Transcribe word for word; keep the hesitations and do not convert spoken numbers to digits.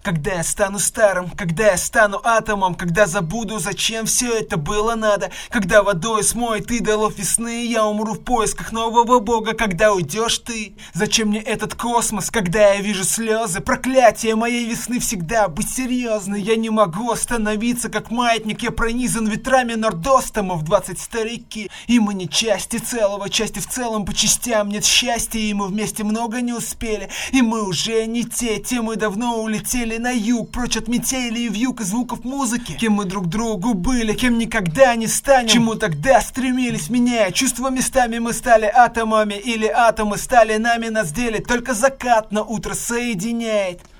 Когда я стану старым, когда я стану атомом, когда забуду, зачем все это было надо, когда водой смоет идолов весны, я умру в поисках нового бога. Когда уйдешь ты, зачем мне этот космос, когда я вижу слезы, проклятие моей весны всегда быть серьезной. Я не могу остановиться, как маятник, я пронизан ветрами Нордостомов, двадцать старики, и мы не части целого, части в целом по частям нет счастья, и мы вместе много не успели, и мы уже не те, те мы давно улетели на юг, прочь от метели и вьюг и звуков музыки. Кем мы друг другу были, кем никогда не станем, чему тогда стремились, меняя чувства местами, мы стали атомами, или атомы стали нами, нас делит только закат на утро соединяет.